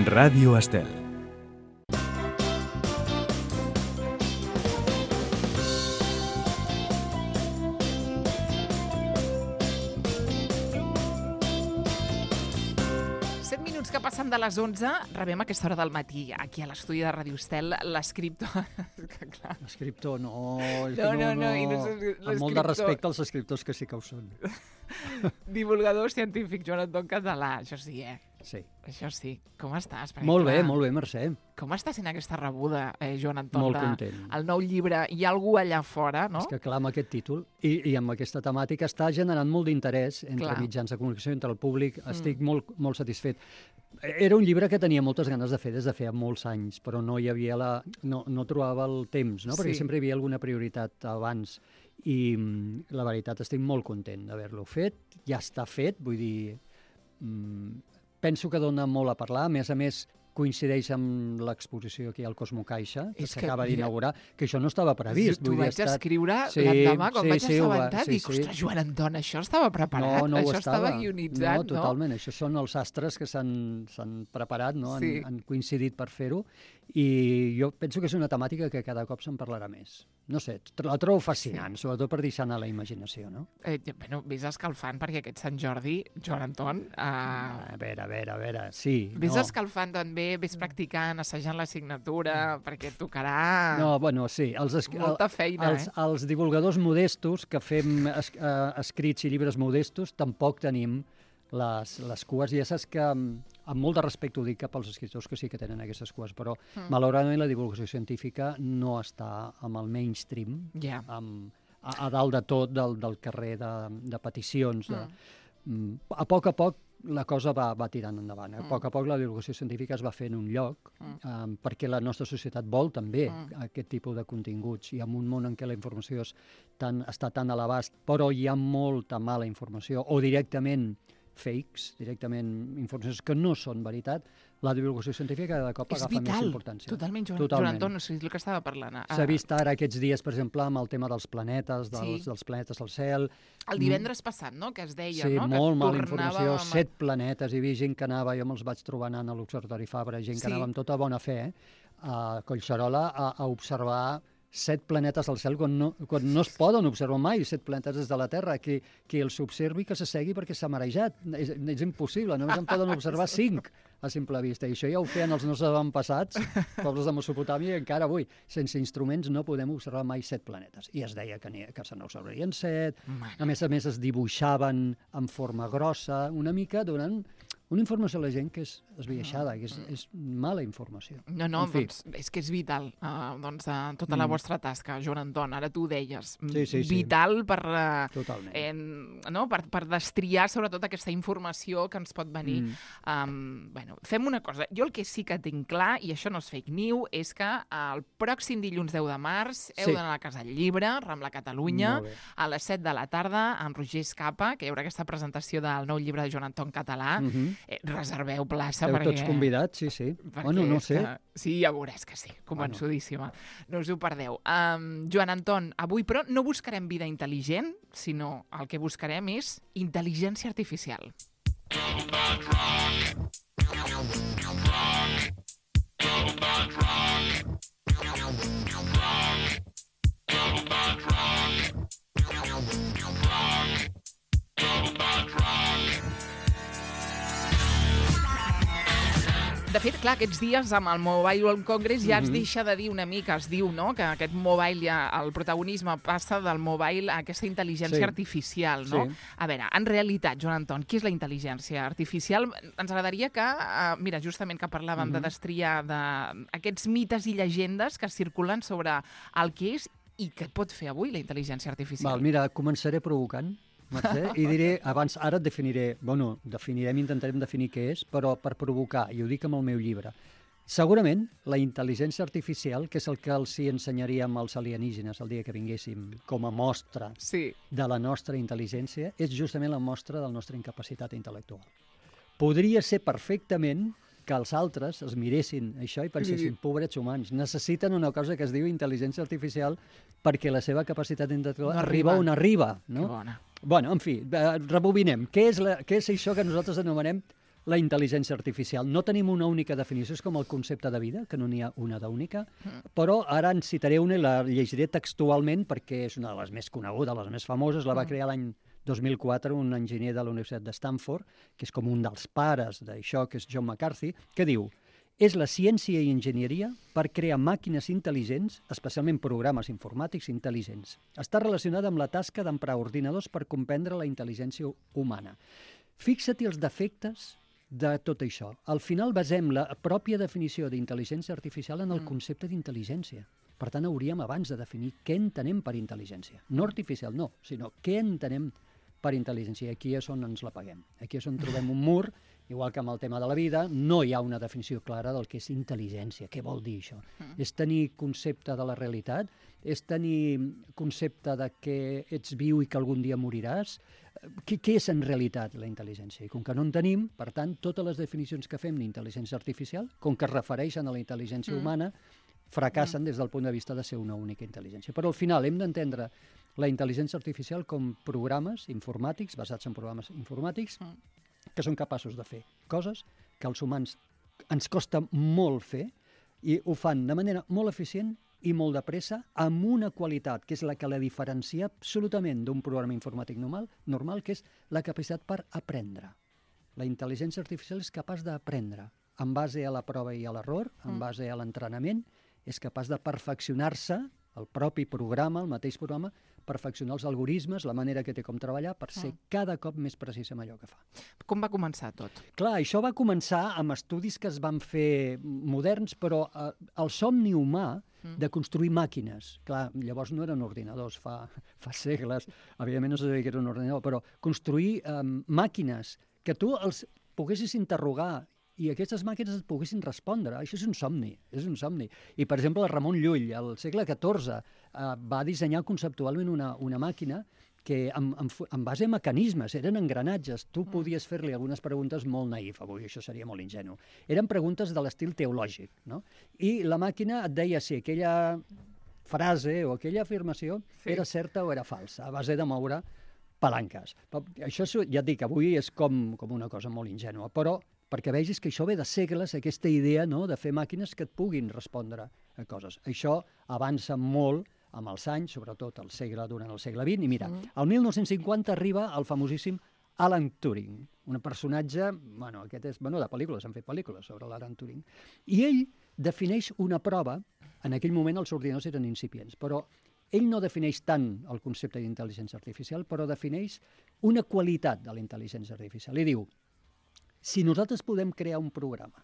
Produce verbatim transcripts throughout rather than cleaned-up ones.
Ràdio Estel. set minuts que passen de les onze, rebem a aquesta hora del matí, aquí a l'estudi de Ràdio Estel, l'escriptor... L'escriptor, no... No, no, no, i no és l'escriptor. Amb molt de respecte als escriptors que sí que ho són. Divulgador científic, Joan Anton Català, això sí, eh? Sí. Això sí. Com estàs? Perquè, Molt bé, clar, molt bé, Mercè. Com està sent aquesta rebuda, eh, Joan Anton? Molt de- content. El nou llibre, hi ha algú allà fora, no? És que, clar, amb aquest títol i, i amb aquesta temàtica està generant molt d'interès entre Clar. mitjans de comunicació, entre el públic. Estic mm. molt, molt satisfet. Era un llibre que tenia moltes ganes de fer des de feia molts anys, però no hi havia la... no, no trobava el temps, no? Perquè Sí. sempre hi havia alguna prioritat abans. I mm, la veritat, estic molt content d'haver-lo fet. Ja està fet, vull dir... Mm, penso que dona molt a parlar. A més a més, coincideix amb l'exposició aquí al Cosmo Caixa, que És que, s'acaba mira, d'inaugurar, que això no estava previst. T'ho vull dir, vaig ha estat- escriure Sí, l'endemà, quan sí, vaig sí, ho va- assabentar, sí, dic, sí. ostres, Joan Anton, això estava preparat, No, no ho això estava. estava guionitzat, no? Totalment, això són els astres que s'han s'han preparat, no? Sí. han, han coincidit per fer-ho, i jo penso que és una temàtica que cada cop se'n parlarà més. No sé, tr- la trobo fascinant, sí. Sobretot per deixar anar la imaginació, no? Eh, bueno, vés escalfant, perquè aquest Sant Jordi, Joan Anton, eh, A veure, a veure, a veure, sí. vés no. escalfant també, vés practicant, assajant la signatura, perquè et tocarà No, bueno, sí. Els, es- molta feina, els, eh? els divulgadors modestos que fem es, eh, escrits i llibres modestos tampoc tenim les, les cues, i ja saps que amb, amb molt de respecte ho dic cap als escriptors que sí que tenen aquestes cues, però Mm. malauradament la divulgació científica no està amb el mainstream, Ja. amb, a, a dalt de tot del, del carrer de, de peticions. De, Mm. mm. A poc a poc la cosa va, va tirant endavant. A Mm. poc a poc la divulgació científica es va fer en un lloc, Mm. um, perquè la nostra societat vol també Mm. aquest tipus de continguts, i en un món en què la informació és tan, està tan a l'abast, però hi ha molta mala informació, o directament fakes, directament informacions que no són veritat, la divulgació científica cada cop És agafa més vital, importància. totalment, Joan, Totalment. Joan Anton, o sigui, és el que estava parlant. S'ha Ah, vist ara aquests dies, per exemple, amb el tema dels planetes, dels, Sí. dels planetes al cel. El divendres passat, no?, que es deia, Sí, no?, que molt mala tornàvem informació, amb- set planetes, hi havia gent que anava, jo me'ls vaig trobar anant a l'Observatori Fabra, gent Sí. que anava amb tota bona fe, eh, a Collserola, a, a observar set planetes al cel quan no, quan no es poden observar mai, set planetes des de la Terra. Qui, qui els observi que se segui perquè s'ha marejat. És, és impossible, només en poden observar cinc a simple vista. I això ja ho feien els nostres avantpassats, pobles de Mesopotàmia, i encara avui, sense instruments, no podem observar mai set planetes. I es deia que, n'hi- que se n'observarien set. Mare. A més a més, es dibuixaven en forma grossa, una mica donant una informació a la gent que és esbiaixada, que és, és mala informació. No, no, En fi. doncs és que és vital, uh, doncs, uh, tota la Mm. vostra tasca, Joan Anton, ara tu ho deies, mm, Sí, sí, sí. vital per, uh, Totalment. en, no? per, per destriar sobretot aquesta informació que ens pot venir. Mm. Um, bueno, fem una cosa, jo el que sí que tinc clar, i això no és fake news, és que el pròxim dilluns deu de març heu Sí. d'anar a la Casa del Llibre, Rambla Catalunya, Molt bé. a les set de la tarda, amb Roger Escapa, que hi haurà aquesta presentació del nou llibre de Joan Anton Català. Mhm. Eh, reserveu plaça Esteu perquè... tots convidats, sí, sí. Perquè Bueno, no és sé. Que... Sí, ja veuràs que sí, convençudíssima. No us ho perdeu. Um, Joan Anton, avui però no buscarem vida intel·ligent, sinó el que buscarem és intel·ligència artificial. De fet, clar, aquests dies amb el Mobile World Congress ja es deixa de dir una mica, es diu, no?, que aquest mobile, ja, el protagonisme passa del mobile a aquesta intel·ligència Sí. artificial, no? Sí. A veure, en realitat, Joan Anton, què és la intel·ligència artificial? Ens agradaria que, uh, mira, justament que parlàvem de destriar d'aquests mites i llegendes que circulen sobre el que és i què pot fer avui la intel·ligència artificial. Val, mira, començaré provocant, Mercè, i diré, abans, ara et definiré, bueno, definirem, intentarem definir què és, però per provocar, i ho dic amb el meu llibre, segurament la intel·ligència artificial, que és el que els hi ensenyaríem als alienígenes el dia que vinguéssim com a mostra Sí. de la nostra intel·ligència, és justament la mostra de la nostra incapacitat intel·lectual. Podria ser perfectament que els altres es miressin això i pensessin, pobrets humans, necessiten una cosa que es diu intel·ligència artificial perquè la seva capacitat intel·lectual No arriba arriba. on arriba. Que No? bona. Bueno, en fi, eh, rebobinem. Què és, la, què és això que nosaltres anomenem la intel·ligència artificial. No tenim una única definició, és com el concepte de vida, que no n'hi ha una d'única, però ara en citaré una i la llegiré textualment perquè és una de les més conegudes, les més famoses, la va crear l'any dos mil quatre un enginyer de la Universitat de Stanford, que és com un dels pares d'això, que és John McCarthy, que diu: és la ciència i enginyeria per crear màquines intel·ligents, especialment programes informàtics intel·ligents. Està relacionada amb la tasca d'emprar ordinadors per comprendre la intel·ligència humana. Fixa-t'hi els defectes de tot això. Al final basem la pròpia definició d'intel·ligència artificial en el concepte d'intel·ligència. Per tant, hauríem abans de definir què entenem per intel·ligència. No artificial, no, sinó què entenem per intel·ligència. Aquí és on ens la paguem. Aquí és on trobem un mur, igual que amb el tema de la vida, no hi ha una definició clara del que és intel·ligència. Què vol dir això? Mm. És tenir concepte de la realitat? És tenir concepte de que ets viu i que algun dia moriràs? Què, què és en realitat la intel·ligència? I com que no en tenim, per tant, totes les definicions que fem d'intel·ligència artificial, com que es refereixen a la intel·ligència mm. humana, fracassen mm. des del punt de vista de ser una única intel·ligència. Però al final hem d'entendre la intel·ligència artificial com programes informàtics, basats en programes informàtics, mm. que són capaços de fer coses que els humans ens costa molt fer i ho fan de manera molt eficient i molt de pressa, amb una qualitat que és la que la diferencia absolutament d'un programa informàtic normal, normal, que és la capacitat per aprendre. La intel·ligència artificial és capaç d'aprendre en base a la prova i a l'error, en base a l'entrenament, és capaç de perfeccionar-se, el propi programa, el mateix programa, perfeccionar els algoritmes, la manera que té com treballar, per ser cada cop més precís en allò que fa. Com va començar tot? Clar, això va començar amb estudis que es van fer moderns, però eh, el somni humà de construir màquines. Clar, llavors no eren ordinadors, fa, fa segles, evidentment no se sabia que era un ordinador, però construir eh, màquines que tu els poguessis interrogar i aquestes màquines et poguessin respondre. Això és un somni, és un somni. I, per exemple, el Ramon Llull, al segle catorze, eh, va dissenyar conceptualment una, una màquina que, en, en, en base a mecanismes, eren engranatges. Tu podies fer-li algunes preguntes molt naïf, avui això seria molt ingenu. Eren preguntes de l'estil teològic, no? I la màquina et deia si aquella frase o aquella afirmació sí. era certa o era falsa, a base de moure palanques. Però això, ja et dic, avui és com, com una cosa molt ingènua, però perquè vegis que això ve de segles, aquesta idea, no?, de fer màquines que et puguin respondre a coses. Això avança molt amb els anys, sobretot el segle, durant el segle vint, i mira, al mil nou-cents cinquanta arriba el famosíssim Alan Turing, un personatge, bueno, aquest és, bueno, de pel·lícules, s'han fet pel·lícules sobre l'Alan Turing, i ell defineix una prova, en aquell moment els ordinadors eren incipients, però ell no defineix tant el concepte d'intel·ligència artificial, però defineix una qualitat de la intel·ligència artificial, i diu: si nosaltres podem crear un programa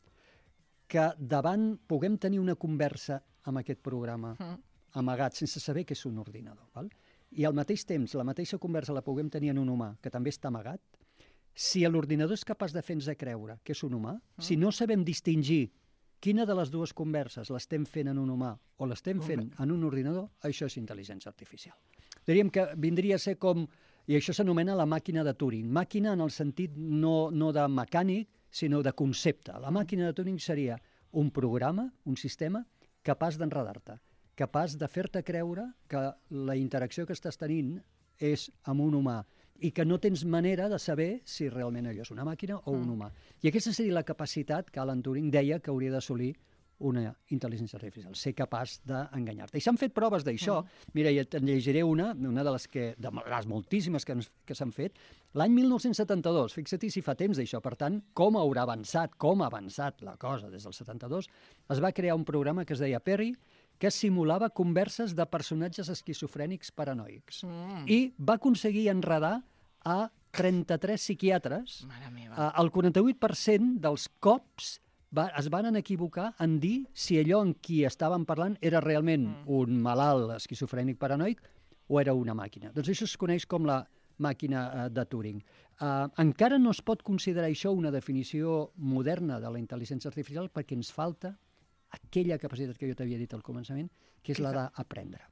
que davant puguem tenir una conversa amb aquest programa mm. amagat, sense saber que és un ordinador, val? I al mateix temps la mateixa conversa la puguem tenir en un humà, que també està amagat, si l'ordinador és capaç de fer-nos creure que és un humà, mm. si no sabem distingir quina de les dues converses l'estem fent en un humà o l'estem fent mm. en un ordinador, això és intel·ligència artificial. Diríem que vindria a ser com... I això s'anomena la màquina de Turing. Màquina en el sentit no, no de mecànic, sinó de concepte. La màquina de Turing seria un programa, un sistema, capaç d'enredar-te, capaç de fer-te creure que la interacció que estàs tenint és amb un humà i que no tens manera de saber si realment allò és una màquina o un humà. I aquesta seria la capacitat que Alan Turing deia que hauria d'assolir una intel·ligència artificial, ser capaç d'enganyar-te. I s'han fet proves d'això. Mm. Mira, ja te'n llegiré una, una de les que, de les moltíssimes que, que s'han fet. L'any mil nou-cents setanta-dos, fixa-t'hi si fa temps d'això, per tant, com haurà avançat, com ha avançat la cosa des del setanta-dos, es va crear un programa que es deia Perry, que simulava converses de personatges esquizofrènics paranoics. Mm. I va aconseguir enredar a trenta-tres psiquiatres. Mare meva. El quaranta-vuit per cent dels cops Va, es van equivocar en dir si allò en qui estaven parlant era realment mm. un malalt esquizofrènic paranoic o era una màquina. Doncs això es coneix com la màquina uh, de Turing. Uh, encara no es pot considerar això una definició moderna de la intel·ligència artificial perquè ens falta aquella capacitat que jo t'havia dit al començament, que és la d'aprendre.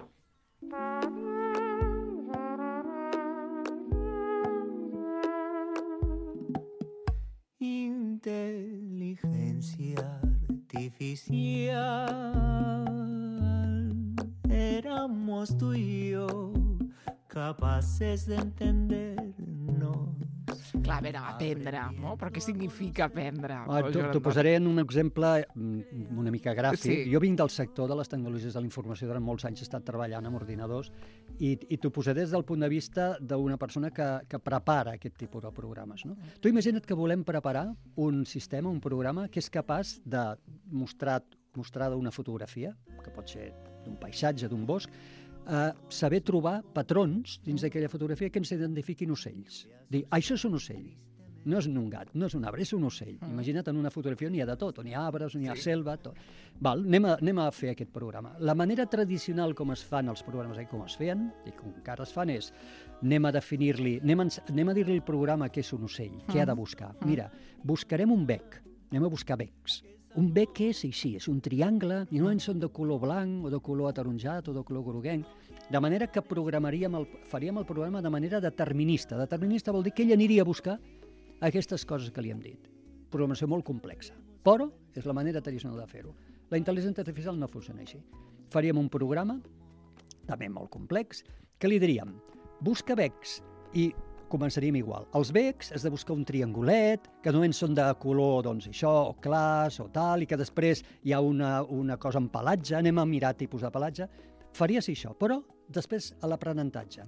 Inteligencia artificial, éramos tú y yo capaces de entendernos Clar, a veure, aprendre, no? Però què significa aprendre? Ah, T'ho posaré en un exemple una mica gràfic. Sí. Jo vinc del sector de les tecnologies de la informació, durant molts anys he estat treballant amb ordinadors, i, i t'ho posaré des del punt de vista d'una persona que, que prepara aquest tipus de programes. No? Tu imagina't que volem preparar un sistema, un programa, que és capaç de mostrar, mostrar una fotografia, que pot ser d'un paisatge, d'un bosc, Uh, saber trobar patrons dins d'aquella fotografia que ens identifiquin ocells. Dir, això és un ocell, no és un gat, no és un arbre, és un ocell. Mm. Imagina't, en una fotografia n'hi ha de tot, on hi ha arbres, on hi ha sí. selva, tot. Val, anem a, anem a fer aquest programa. La manera tradicional com es fan els programes, com es feien, i com encara es fan, és anem a definir-li, anem, anem a dir-li al programa què és un ocell, mm. què ha de buscar. Mm. Mira, buscarem un bec, anem a buscar becs. Un bec és així, és un triangle, i no en són de color blanc, o de color ataronjat, o de color groguenc, de manera que programaríem el, faríem el programa de manera determinista. Determinista vol dir que ell aniria a buscar aquestes coses que li hem dit. Programació molt complexa, però és la manera tradicional de fer-ho. La intel·ligència artificial no funciona així. Faríem un programa, també molt complex, que li diríem, busca becs, i començaríem igual. Els becs has de buscar un triangulet, que només són de color, doncs, això, o clars, o tal, i que després hi ha una, una cosa amb pelatge, anem a mirar tipus de pelatge. Faries això, però després a l'aprenentatge.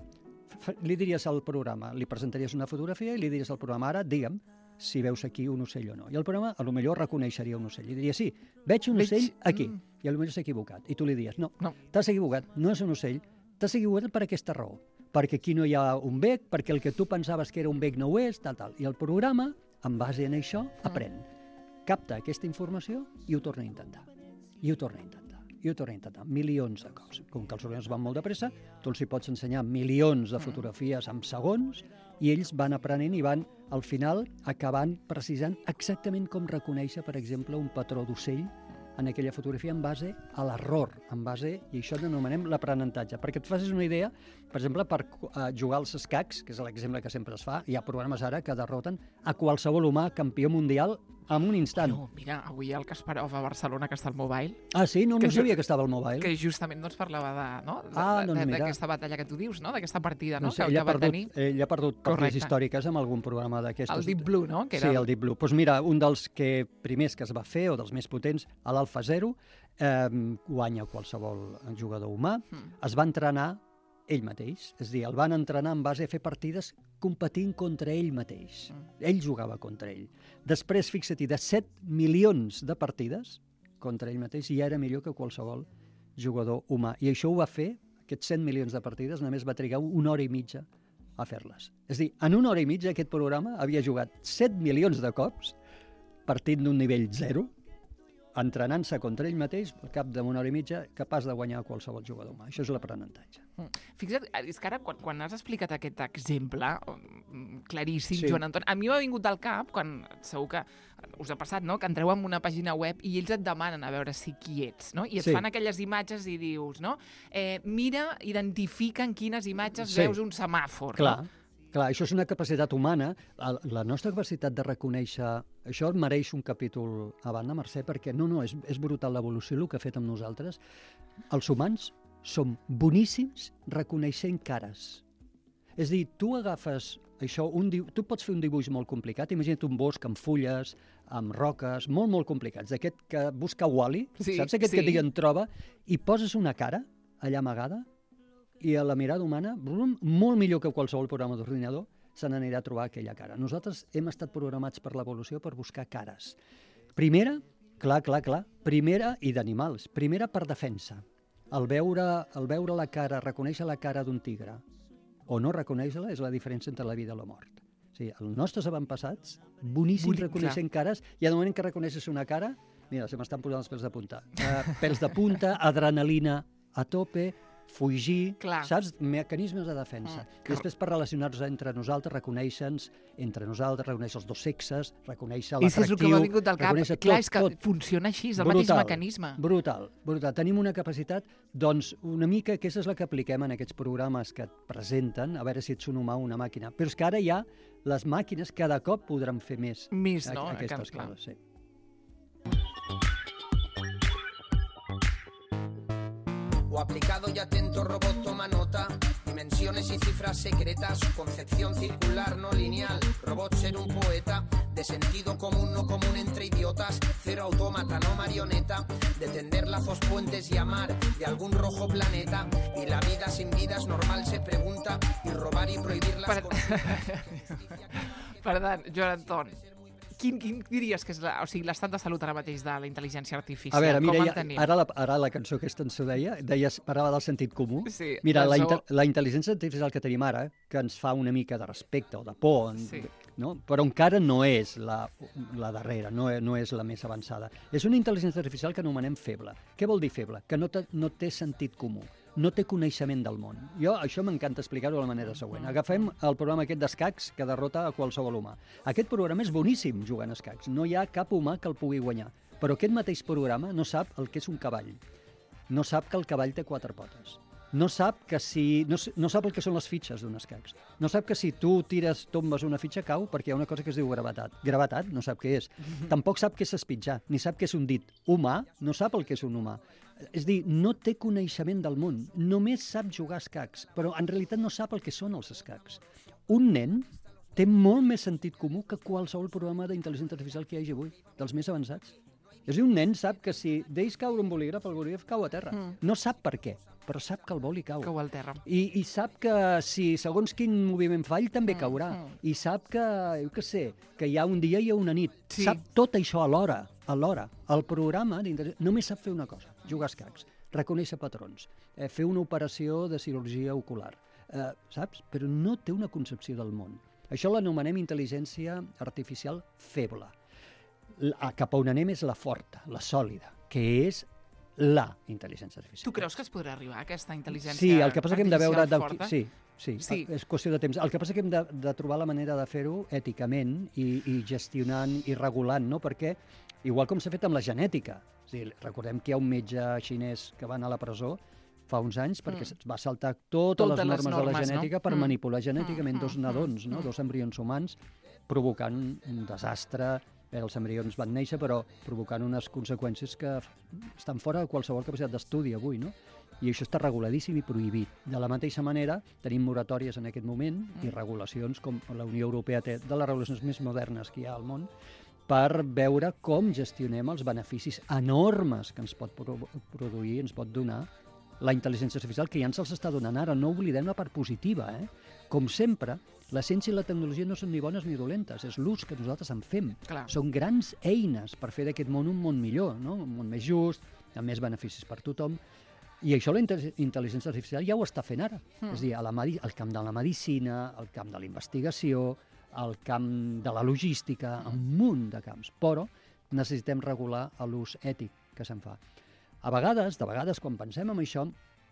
Li diries al programa, li presentaries una fotografia i li diries al programa, ara, digue'm, si veus aquí un ocell o no. I el programa, a lo millor, reconeixeria un ocell. I diria, sí, veig un ocell aquí. I a lo millor s'ha equivocat. I tu li diries, no, no. t'has equivocat, no és un ocell, t'has equivocat per aquesta raó. Perquè aquí no hi ha un bec, perquè el que tu pensaves que era un bec no ho és, tal, tal. I el programa, en base en això, aprèn. Capta aquesta informació i ho torna a intentar. I ho torna a intentar. I ho torna a intentar. Milions de cops. Com que els ordinadors van molt de pressa, tu els hi pots ensenyar milions de fotografies en segons i ells van aprenent i van, al final, acabant precisant exactament com reconèixer, per exemple, un patró d'ocell en aquella fotografia en base a l'error, en base, i això anomenem l'aprenentatge. Perquè et facis una idea, per exemple, per uh, jugar als escacs, que és l'exemple que sempre es fa, hi ha programes ara que derroten a qualsevol humà campió mundial en un instant. No, mira, avui el Kasparov a Barcelona, que està al Mobile... Ah, sí? No, no que sabia que estava al Mobile. Que justament doncs, parlava de, no? de, ah, doncs d'aquesta batalla que tu dius, no? D'aquesta partida, no? no sé, que, ell, ha que va perdut, tenir... ell ha perdut partides històriques amb algun programa d'aquestes. El Deep Blue, no? Que era... Sí, el Deep Blue. Doncs pues mira, un dels que primers que es va fer, o dels més potents, a l'Alpha Zero, eh, guanya qualsevol jugador humà, mm. es va entrenar ell mateix. És a dir, el van entrenar en base a fer partides competint contra ell mateix. Mm. Ell jugava contra ell. Després, fixa't-hi, de set milions de partides contra ell mateix, i ja era millor que qualsevol jugador humà. I això ho va fer, aquests set milions de partides, només va trigar una hora i mitja a fer-les. És a dir, en una hora i mitja aquest programa havia jugat set milions de cops, partint d'un nivell zero, entrenant-se contra ell mateix, al cap d'una hora i mitja, capaç de guanyar qualsevol jugador humà. Això és l'aprenentatge. Mm. Fixa't, és que ara, quan, quan has explicat aquest exemple, claríssim, sí. Joan Anton, a mi m'ha vingut al cap, quan segur que us ha passat, no?, que entreu en una pàgina web i ells et demanen a veure si qui ets, no? I et sí. fan aquelles imatges i dius, no?, eh, mira, identifica en quines imatges sí. veus un semàfor, Clar. no? Clar, això és una capacitat humana. La nostra capacitat de reconèixer... Això mereix un capítol a banda, Mercè, perquè no, no, és, és brutal l'evolució, el que ha fet amb nosaltres. Els humans som boníssims reconeixent cares. És a dir, tu agafes això, un diu... tu pots fer un dibuix molt complicat, imagina't un bosc amb fulles, amb roques, molt, molt complicats, d'aquest que busca Wall-E, sí, saps? Aquest sí. que diguen troba, i poses una cara allà amagada, i a la mirada humana, brum, molt millor que qualsevol programa d'ordinador, se n'anirà a trobar aquella cara. Nosaltres hem estat programats per l'evolució per buscar cares. Primera, clar, clar, clar, primera, i d'animals, primera per defensa. El veure, el veure la cara, reconèixer la cara d'un tigre, o no reconèixer-la, és la diferència entre la vida i la mort. O sigui, els nostres avantpassats, boníssims Bonic, reconeixent clar. cares, i al moment que reconeixes una cara, mira, se m'estan posant els pèls de punta. Uh, pèls de punta, adrenalina a tope, fugir, Clar. saps? Mecanismes de defensa. Mm. Després, per relacionar-nos entre nosaltres, reconèixer-nos entre nosaltres, reconèixer els dos sexes, reconèixer l'atractiu... I és el que m'ha vingut al cap. Tot, Clar, és que tot. funciona així, és el brutal, mateix mecanisme. Brutal, brutal. Tenim una capacitat, doncs, una mica, que és la que apliquem en aquests programes que et presenten, a veure si ets un humà o una màquina. Però és que ara ja les màquines cada cop podran fer més, més no? aquestes que, coses. Sí. O aplicado y atento robot toma nota. Dimensiones y cifras secretas, concepción circular no lineal. Robot semi de sentido común no común entre idiotas, cero autómata, no marioneta, de tender lazos, puentes y amar de algún rojo planeta, y la vida sin vida es normal, se pregunta, y robar y prohibir las Per... cosas. Per tant, Joan Anton, quin, quin diries que és la, o sigui, l'estat de salut ara mateix de la intel·ligència artificial? A veure, Com Mireia, en tenim? ara la, ara la cançó aquesta ens ho deia, deies, parlava del sentit comú. Sí, Mira, la, doncs, inte la intel·ligència artificial que tenim ara, que ens fa una mica de respecte o de por, Sí. no? Però encara no és la, la darrera, no, no és la més avançada. És una intel·ligència artificial que anomenem feble. Què vol dir feble? Que no, te, no té sentit comú, no té coneixement del món. Jo, això m'encanta explicar-ho de la manera següent. Agafem el programa aquest d'escacs que derrota a qualsevol humà. Aquest programa és boníssim jugant a escacs. No hi ha cap humà que el pugui guanyar. Però aquest mateix programa no sap el que és un cavall. No sap que el cavall té quatre potes. No sap, que si, no, no sap el que són les fitxes d'un escacs. No sap que si tu tires, tombes una fitxa, cau, perquè hi ha una cosa que es diu gravetat. Gravetat no sap què és. Tampoc sap què és espitjar, ni sap què és un dit. Humà no sap el que és un humà. És dir, no té coneixement del món, només sap jugar a escacs, però en realitat no sap el que són els escacs. Un nen té molt més sentit comú que qualsevol programa d'intel·ligència artificial que hi hagi avui, dels més avançats. És a dir, un nen sap que si deixes caure un bolígraf, el bolígraf cau a terra. Mm. No sap per què, però sap que el boli cau. Cau al terra. I, I sap que si segons quin moviment fa, ell també caurà. mm. I sap que, jo què sé, que hi ha un dia i hi ha una nit. Sí. Sap tot això alhora, alhora. El programa només sap fer una cosa, jugar a escacs, reconèixer patrons, eh, fer una operació de cirurgia ocular, eh, saps? Però no té una concepció del món. Això l'anomenem intel·ligència artificial feble. La, cap a on anem és la forta, la sòlida, que és la intel·ligència artificial. Tu creus que es podrà arribar a aquesta intel·ligència Sí, el que passa que hem de veure... artificial Del... forta? Sí, sí, Sí. és qüestió de temps. El que passa que hem de, de trobar la manera de fer-ho èticament i, i gestionant i regulant, no? Perquè, igual com s'ha fet amb la genètica, és a dir, recordem que hi ha un metge xinès que va anar a la presó fa uns anys perquè mm. va saltar totes, Totes les les normes, normes, de la genètica no? per Mm. manipular genèticament Mm, dos mm, nadons, mm, no? mm. dos embrions humans, provocant un desastre. Bé, els embrions van néixer, però provocant unes conseqüències que estan fora de qualsevol capacitat d'estudi avui, no? I això està reguladíssim i prohibit. De la mateixa manera, tenim moratòries en aquest moment i regulacions, com la Unió Europea té, de les regulacions més modernes que hi ha al món, per veure com gestionem els beneficis enormes que ens pot pro produir, ens pot donar la intel·ligència artificial, que ja ens els està donant ara. No oblidem la part positiva, eh? Com sempre, la ciència i la tecnologia no són ni bones ni dolentes, és l'ús que nosaltres en fem. Clar. Són grans eines per fer d'aquest món un món millor, no? Un món més just, amb més beneficis per tothom. I això la intel·ligència artificial ja ho està fent ara. Mm. És a dir, a la, al camp de la medicina, al camp de la investigació, al camp de la logística, un munt de camps. Però necessitem regular l'ús ètic que se'n fa. A vegades, de vegades, quan pensem en això,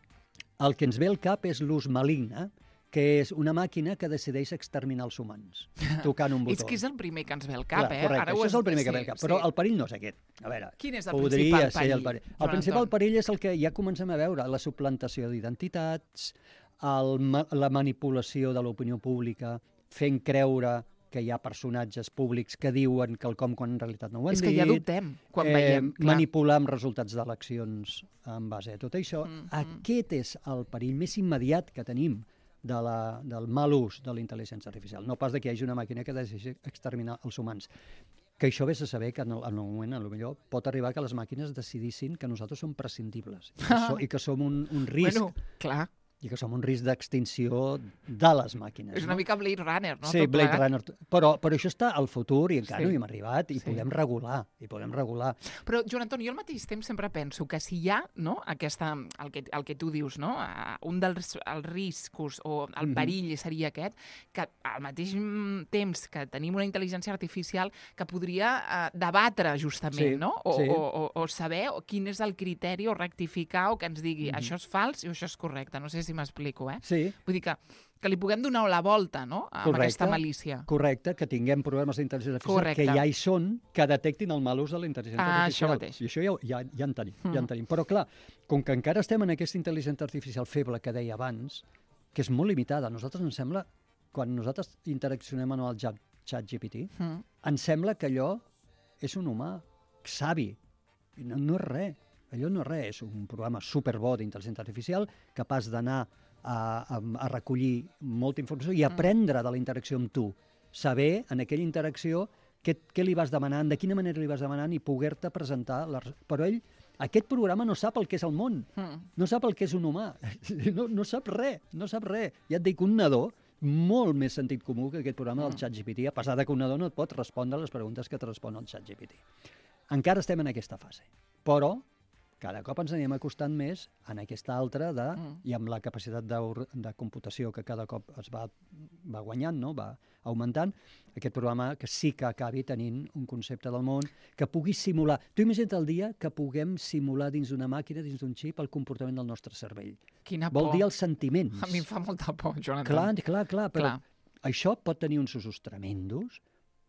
el que ens ve al cap és l'ús maligne, que és una màquina que decideix exterminar els humans, tocant un botó. És que és el primer que ens ve al cap, Clar, eh? Correcte, Ara això és el primer sí, que ve al cap, però sí. el perill no és aquest. A veure, Quin és el podria principal ser el perill, perill. El Joan principal Anton? perill és el que ja comencem a veure, la suplantació d'identitats, el, la manipulació de l'opinió pública, fent creure que hi ha personatges públics que diuen quelcom quan en realitat no ho han És dit. que ja dubtem quan veiem, clar. Manipular amb resultats d'eleccions en base a tot això. Mm, mm. Aquest és el perill més immediat que tenim de la, del mal ús de la intel·ligència artificial. No pas de que hi hagi una màquina que decideixi exterminar els humans. Que això vés a saber que en el, en el moment, potser, pot arribar que les màquines decidissin que nosaltres som prescindibles i que, so, i que som un, un risc. Bueno, clar. I que som un risc d'extinció de les màquines. És una no? mica Blade Runner, no? Sí, Tot Blade plegat. Runner. Però, però això està al futur i encara Sí. no hi hem arribat i Sí. podem regular, i podem regular. Però, Joan Antoni, jo al mateix temps sempre penso que si hi ha, no, aquesta, el, que, el que tu dius, no, uh, un dels els riscos o el Mhm. perill seria aquest, que al mateix temps que tenim una intel·ligència artificial que podria uh, debatre justament, Sí, no? O, sí. o, o, o saber quin és el criteri o rectificar o que ens digui Mhm. això és fals i això és correcte. No sé si m'explico, eh? Sí, Vull dir que, que li puguem donar la volta, no?, amb Correcte. aquesta malícia. correcte, que tinguem programes d'intel·ligència artificial Correcte. que ja hi són, que detectin el mal ús de la intel·ligència Ah, artificial. això mateix. I això ja, ja, ja, en tenim, Mm. ja en tenim. Però clar, com que encara estem en aquesta intel·ligència artificial feble que deia abans, que és molt limitada, a nosaltres ens sembla, quan nosaltres interaccionem amb el xat G P T, Mm. ens sembla que allò és un humà savi. I no, no és res. Allò no és res. És un programa superbo d'intel·ligència artificial, capaç d'anar a, a, a recollir molta informació i aprendre de la interacció amb tu. Saber, en aquella interacció, què, què li vas demanant, de quina manera li vas demanant i poder-te presentar. La... Però ell, aquest programa no sap el que és el món, mm. no sap el que és un humà, no, no sap res, no sap res. Ja et dic, un nadó, molt més sentit comú que aquest programa mm. del ChatGPT, a pesar de que un nadó no et pot respondre les preguntes que et respon el ChatGPT. Encara estem en aquesta fase, però cada cop ens anem acostant més en aquesta altra de, mm. i amb la capacitat de, de computació que cada cop es va, va guanyant, no? Va augmentant, aquest programa que sí que acabi tenint un concepte del món, que pugui simular. Tu imagina't el dia que puguem simular dins d'una màquina, dins d'un xip, el comportament del nostre cervell. Quina por. Vol dir els sentiments. A mi em fa molta por, Jonathan. Clar, clar, clar, però clar. Això pot tenir uns usos tremendos,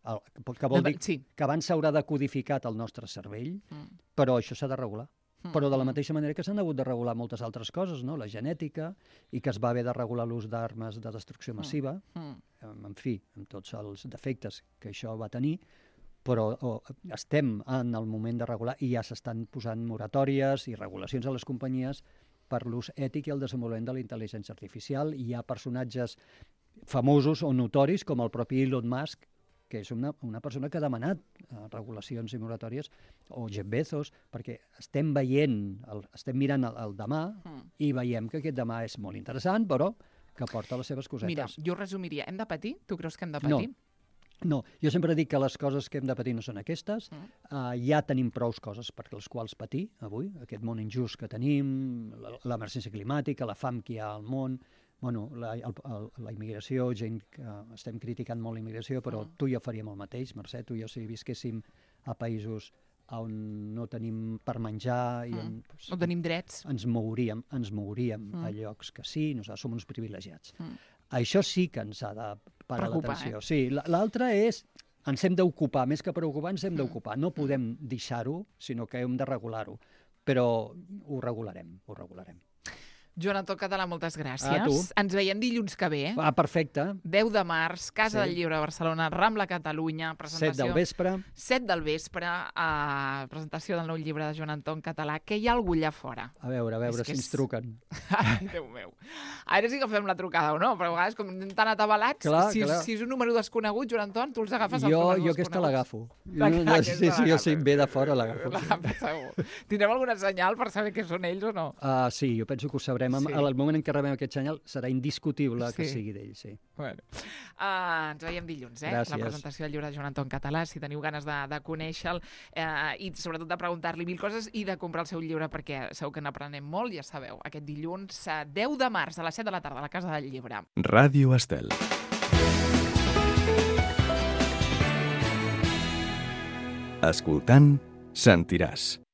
que vol dir sí. que abans s'haurà de codificar el nostre cervell, mm. però això s'ha de regular. Però de la mateixa manera que s'han hagut de regular moltes altres coses, no? La genètica, i que es va haver de regular l'ús d'armes de destrucció massiva, mm. en fi, amb tots els defectes que això va tenir, però oh, estem en el moment de regular i ja s'estan posant moratòries i regulacions a les companyies per l'ús ètic i el desenvolupament de la intel·ligència artificial. I hi ha personatges famosos o notoris, com el propi Elon Musk, que és una, una persona que ha demanat uh, regulacions i moratòries, o Jeff Bezos, perquè estem veient, el, estem mirant el, el demà mm. i veiem que aquest demà és molt interessant, però que porta les seves cosetes. Mira, jo resumiria, hem de patir? Tu creus que hem de patir? No, no. Jo sempre dic que les coses que hem de patir no són aquestes. Mm. Uh, ja tenim prous coses per les quals patir avui, aquest món injust que tenim, l'emergència climàtica, la fam que hi ha al món, bueno, la, el, el, la immigració, gent que estem criticant molt la immigració, però mm. tu i jo faríem el mateix, Mercè, tu i jo si visquéssim a països on no tenim per menjar i on, mm. no tenim drets, ens mouríem, ens mouríem mm. a llocs que sí, nosaltres som uns privilegiats. Mm. Això sí que ens ha de parar l'atenció. Eh? Sí, l'altre és, ens hem d'ocupar, més que preocupar, ens hem d'ocupar. No podem deixar-ho, sinó que hem de regular-ho. Però ho regularem, ho regularem. Jonathan Català, moltes gràcies. A tu. Ens veiem dilluns que ve. Ah, perfecte. deu de març, Casa sí. del Llibre de Barcelona, Rambla Catalunya, presentació... set del vespre. set del vespre, uh, presentació del nou llibre de Jonathan Català, que hi ha algú allà fora. A veure, a veure si ens és... truquen. Ai, Déu meu. A veure si agafem la trucada o no, però a vegades com tan atabalats, clar, si, clar. si és un número desconegut, Jonathan, tu els agafes jo, els números desconeguts. Jo aquesta l'agafo. Jo, no, sí, sí, jo si em ve de fora l'agafo. L'agafes segur. Tindrem alguna senyal per saber què són ells o no? Uh, sí, jo penso que ho sabrem. Sí. Al moment en què rebem aquest senyal serà indiscutible sí. que sigui d'ell, sí. Bueno. Uh, ens veiem dilluns, eh? Gràcies. La presentació del llibre de Jonathan Català, si teniu ganes de, de conèixer-lo uh, i sobretot de preguntar-li mil coses i de comprar el seu llibre perquè segur que n'aprenem molt, ja sabeu, aquest dilluns uh, deu de març a les set de la tarda a la Casa del Llibre. Ràdio Estel. Escoltant, sentiràs.